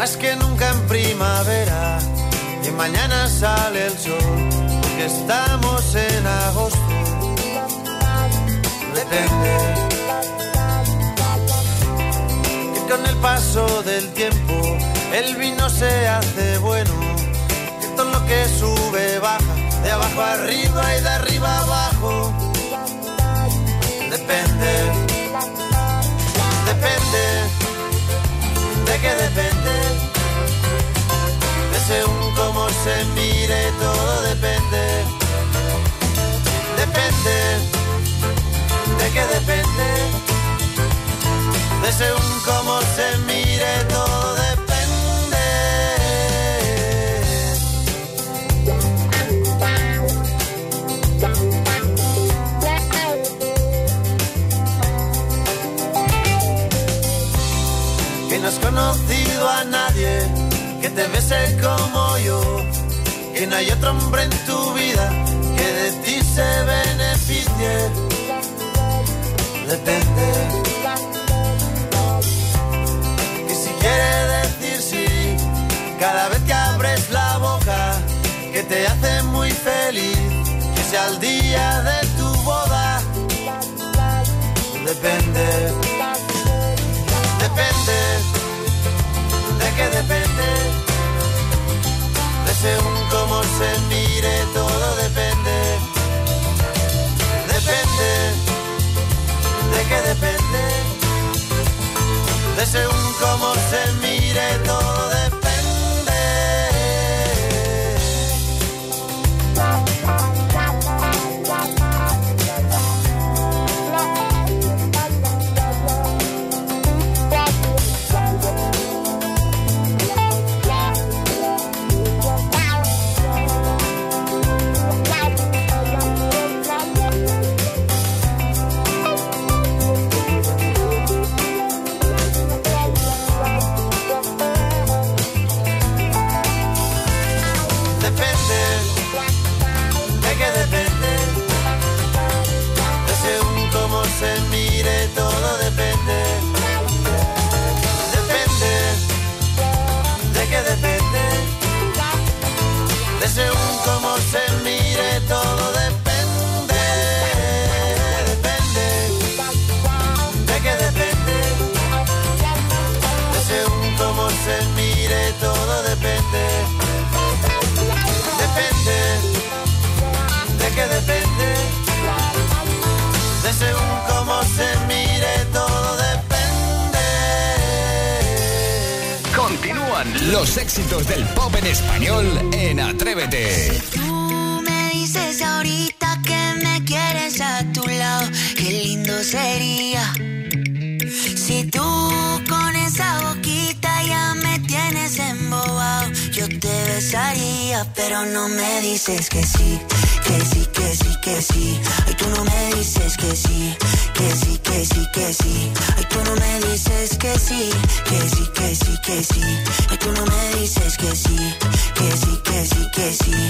más que nunca en primavera, y mañana sale el sol, porque estamos en agosto. Depende, que con el paso del tiempo el vino se hace bueno, que todo lo que sube baja, de abajo arriba y de arriba abajo. Depende, depende, ¿de qué depende? De según cómo se mire, todo depende. Depende, ¿de qué depende? De según cómo se mire, todo depende. Que no has conocido a nadie que te bese como yo, que no hay otro hombre en tu vida que de ti se beneficie. Depende, que si quiere decir sí cada vez que abres la boca, que te hace muy feliz, que sea el día de tu boda. Depende, depende, ¿de qué depende? De según cómo se mire, todo depende. Depende, ¿de qué depende? De según cómo se mire, todo depende. Se mire, todo depende. Depende, ¿de qué depende? De según cómo se mire, todo depende. Depende, ¿de qué depende? De según cómo se mire, todo depende. Depende, ¿de qué depende? De según cómo se mire, todo depende. Continúan los éxitos del pop en español en Atrévete. Si tú me dices ahorita que me quieres a tu lado, qué lindo sería. Si tú con esa boquita ya me tienes embobado, yo te besaría, pero no me dices que sí, que sí, que sí, que sí. Ay, tú no me dices que sí, que sí, que sí, que sí. Ay, tú no me dices que sí, que sí, que sí, que sí. Ay, tú no me dices que sí, que sí, que sí, que sí.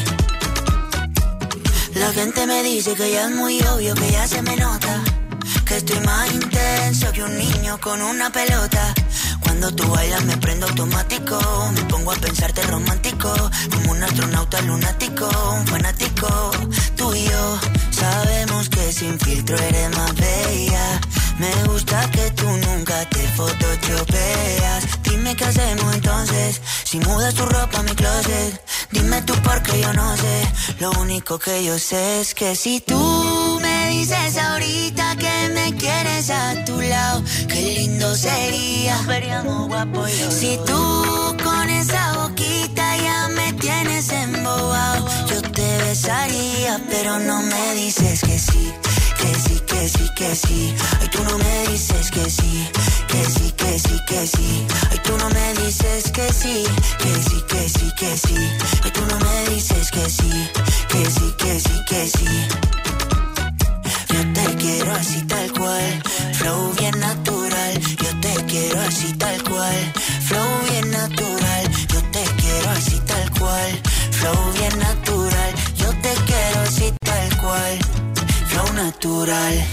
La gente me dice que ya es muy obvio, que ya se me nota, que estoy más intenso que un niño con una pelota. Cuando tú bailas me prendo automático, me pongo a pensarte romántico, como un astronauta lunático, un fanático. Tú y yo sabemos que sin filtro eres más bella. Me gusta que tú nunca te photoshopeas. Dime qué hacemos entonces, si mudas tu ropa a mi closet. Dime tú porque yo no sé, lo único que yo sé es que si tú me dices ahorita que me quieres a tu lado, qué lindo sería. Veríamos guapo yo. Si tú con esa boquita ya me tienes embobado, yo te besaría, pero no me dices que sí, que sí, que sí, que sí. Ay, tú no me dices que sí, que sí, que sí, que sí. Ay, tú no me dices que sí, que sí, que sí, que sí. Ay, tú no me dices que sí, que sí, que sí, que sí. Yo te quiero así tal cual, flow bien natural. Yo te quiero así tal cual, flow bien natural. Yo te quiero así tal cual, flow bien natural. Yo te quiero así tal cual, flow natural.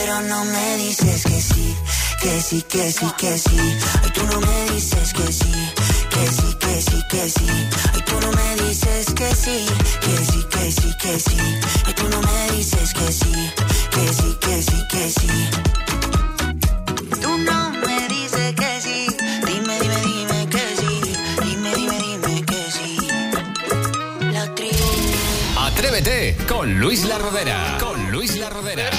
pero no me dices que sí, que sí, que sí, que sí. Ay, tú no me dices que sí, que sí, que sí, que sí. Ay, tú no me dices que sí, que sí, que sí, que sí. Ay, tú no me dices que sí, que sí, que sí, que sí. Tú no me dices que sí. Dime, dime, dime que sí. Dime, dime, dime que sí. La tribu. Atrévete con Luis La Rodera. Con Luis La Rodera.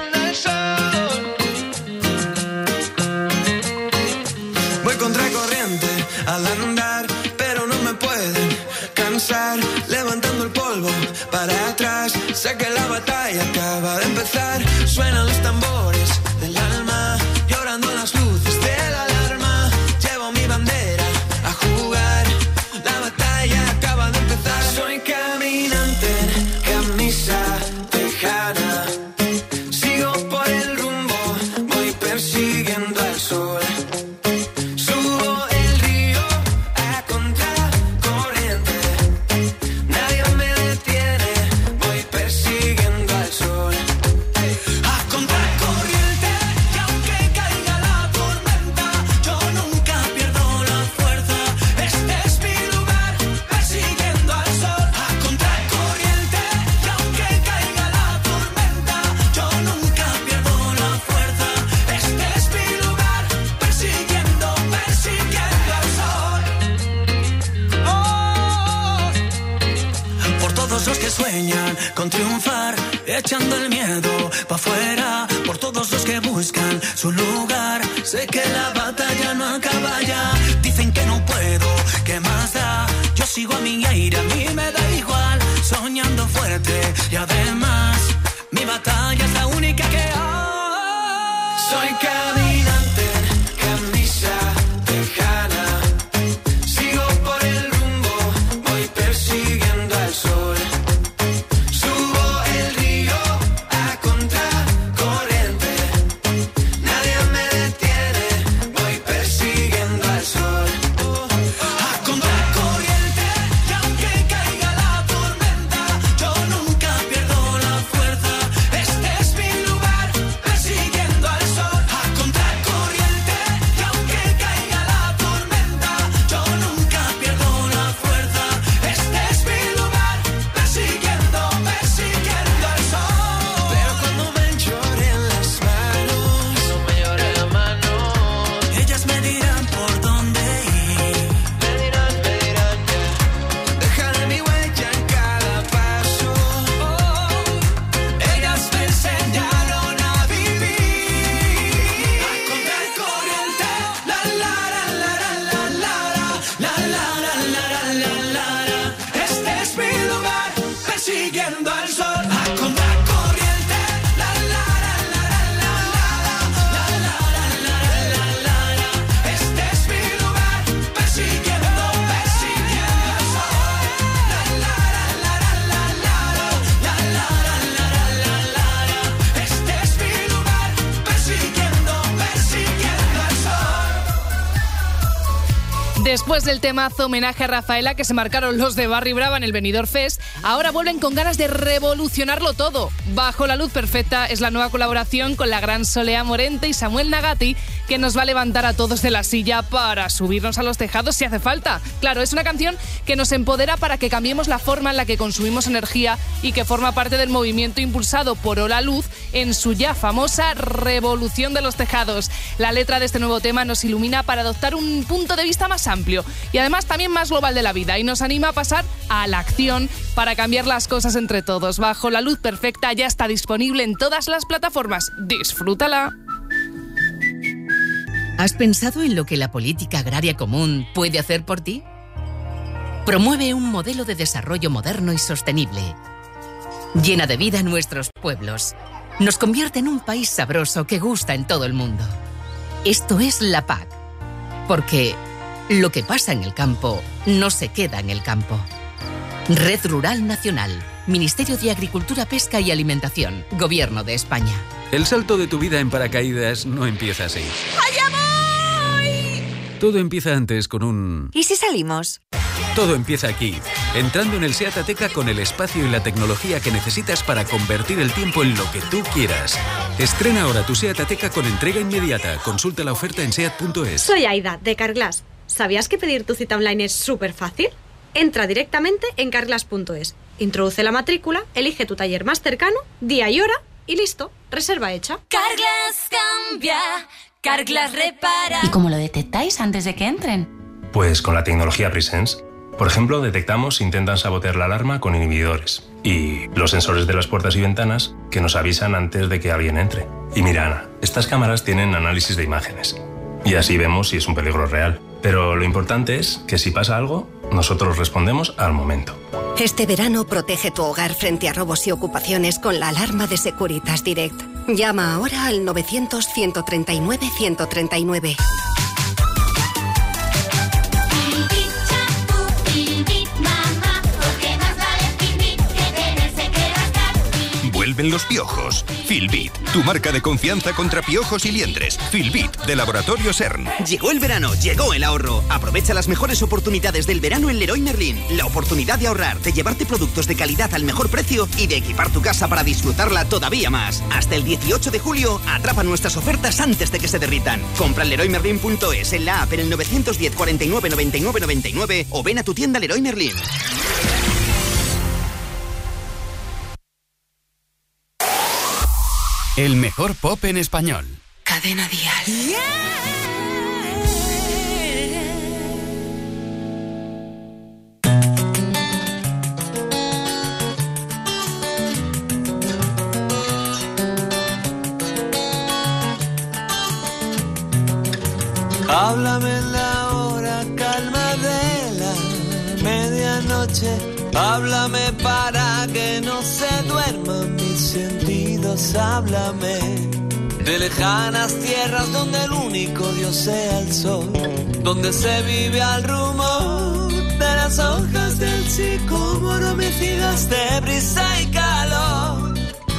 Voy contracorriente al andar, pero no me pueden cansar. Levantando el polvo para atrás, sé que la batalla acaba de empezar. Suenan los tambores del alma, llorando las luces de la alarma. Llevo mi bandera a jugar, la batalla acaba de empezar. Soy caminante en camisa tejana, sigo por el rumbo, voy persiguiendo al sol. Subo el río a contracorriente, nadie me detiene, voy persiguiendo al sol. A contracorriente, y aunque caiga la tormenta, yo nunca pierdo la fuerza. Este es mi lugar, persiguiendo al sol. A contracorriente, y aunque caiga la tormenta, yo nunca pierdo la fuerza. Este es mi lugar, persiguiendo al sol. Oh. Por todos los que sueñan con triunfar, echando el miedo pa' afuera. Por todos los que buscan su lugar, sé que la batalla no acaba ya. Dicen que no puedo, ¿qué más da? Yo sigo a mi aire, a mí me da igual. Soñando fuerte y además mi batalla es la única que hay. Soy caminante en camisa tejana, sigo por el rumbo, voy persiguiendo al sol. Subo el río a contracorriente, nadie me detiene, voy persiguiendo al sol. A contracorriente, y aunque caiga la tormenta, yo nunca pierdo la fuerza. Este es mi lugar, persiguiendo al sol. A contracorriente, y aunque caiga la tormenta, yo nunca pierdo la fuerza. Este es mi lugar, persiguiendo al sol. Pero cuando me lloren las manos, no me lloren las manos, ellas me dirán por dónde ir. Me dirán, dejaré mi huella en cada paso. Ellas me enseñaron a vivir. A contracorriente, la la la la la la la la la la la la. Este es mi lugar, persiguiendo al sol. A contracorriente, la la la la la la la la la. Este es mi lugar, persiguiendo al sol. La la la la la la la. Este es mi lugar, persiguiendo al sol. Después del temazo homenaje a Rafaela que se marcaron los de Barry Brava en el Benidorm Fest, ahora vuelven con ganas de revolucionarlo todo. Bajo la luz perfecta es la nueva colaboración con la gran Solea Morente y Samuel Nagati, que nos va a levantar a todos de la silla para subirnos a los tejados si hace falta. Claro, es una canción que nos empodera para que cambiemos la forma en la que consumimos energía y que forma parte del movimiento impulsado por Hola Luz en su ya famosa Revolución de los Tejados. La letra de este nuevo tema nos ilumina para adoptar un punto de vista más amplio y además también más global de la vida, y nos anima a pasar a la acción para cambiar las cosas entre todos. Bajo la luz perfecta ya está disponible en todas las plataformas. ¡Disfrútala! ¿Has pensado en lo que la política agraria común puede hacer por ti? Promueve un modelo de desarrollo moderno y sostenible. Llena de vida nuestros pueblos. Nos convierte en un país sabroso que gusta en todo el mundo. Esto es la PAC. Porque lo que pasa en el campo no se queda en el campo. Red Rural Nacional. Ministerio de Agricultura, Pesca y Alimentación. Gobierno de España. El salto de tu vida en paracaídas no empieza así. ¡Allá voy! Todo empieza antes con un... ¿Y si salimos? Todo empieza aquí. entrando en el SEAT Ateca con el espacio y la tecnología que necesitas para convertir el tiempo en lo que tú quieras. Estrena ahora tu SEAT Ateca con entrega inmediata. Consulta la oferta en seat.es. Soy Aida, de Carglass. ¿Sabías que pedir tu cita online es súper fácil? Entra directamente en carglass.es, introduce la matrícula, elige tu taller más cercano, día y hora y listo, reserva hecha. Carglass cambia, Carglass repara. ¿Y cómo lo detectáis antes de que entren? Pues con la tecnología Presence. Por ejemplo, detectamos si intentan sabotear la alarma con inhibidores y los sensores de las puertas y ventanas que nos avisan antes de que alguien entre. Y mira, Ana, estas cámaras tienen análisis de imágenes y así vemos si es un peligro real. Pero lo importante es que si pasa algo, nosotros respondemos al momento. Este verano protege tu hogar frente a robos y ocupaciones con la alarma de Securitas Direct. Llama ahora al 900-139-139. Vuelven los piojos. Filbit, tu marca de confianza contra piojos y liendres. Filbit, de Laboratorio CERN. Llegó el verano, llegó el ahorro. Aprovecha las mejores oportunidades del verano en Leroy Merlin. La oportunidad de ahorrar, de llevarte productos de calidad al mejor precio y de equipar tu casa para disfrutarla todavía más. Hasta el 18 de julio, atrapa nuestras ofertas antes de que se derritan. Compra en leroymerlin.es, en la app, en el 910 49 99 99 o ven a tu tienda Leroy Merlin. El mejor pop en español. Cadena Dial. Háblame en la hora calma de la medianoche. Háblame para que no se duerman mis sentidos. Háblame de lejanas tierras donde el único Dios sea el sol, donde se vive al rumor de las hojas del sicómoro mecidas de brisa y calor.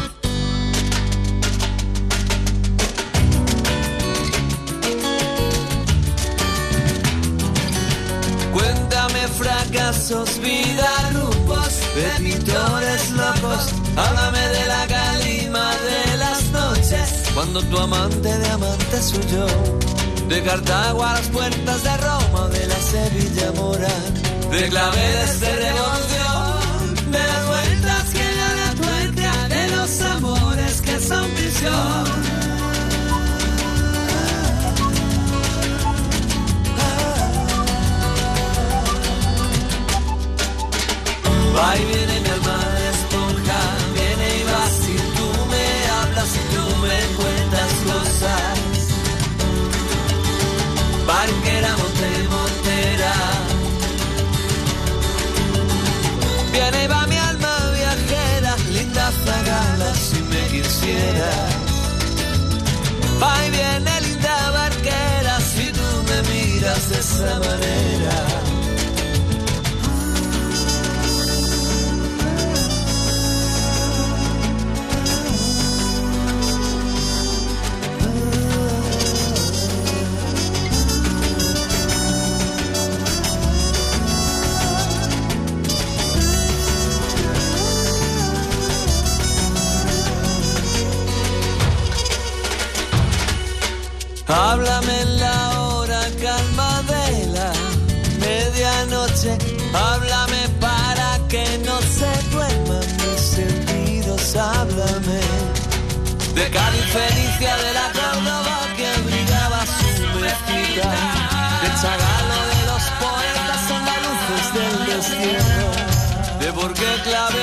Cuéntame fracasos, vida, grupos de pintores locos. Háblame de la calima de las noches, cuando tu amante de amantes huyó de Cartago a las puertas de Roma, de la Sevilla moral, de claveles de revolución, de las vueltas que da la tuerca, de los amores que son prisión. Va y viene mi alma de esponja, viene y va si tú me hablas, si tú me cuentas cosas. Barquera, montera, viene y va mi alma viajera, linda zagala si me quisieras. Va y viene linda barquera, si tú me miras de esa manera. Háblame en la hora calma de la medianoche. Háblame para que no se duerman mis sentidos. Háblame de Cádiz, Fenicia, de la Córdoba que abrigaba su mezquita, de Chagalo, de los poetas andaluces del desierto, de por qué clave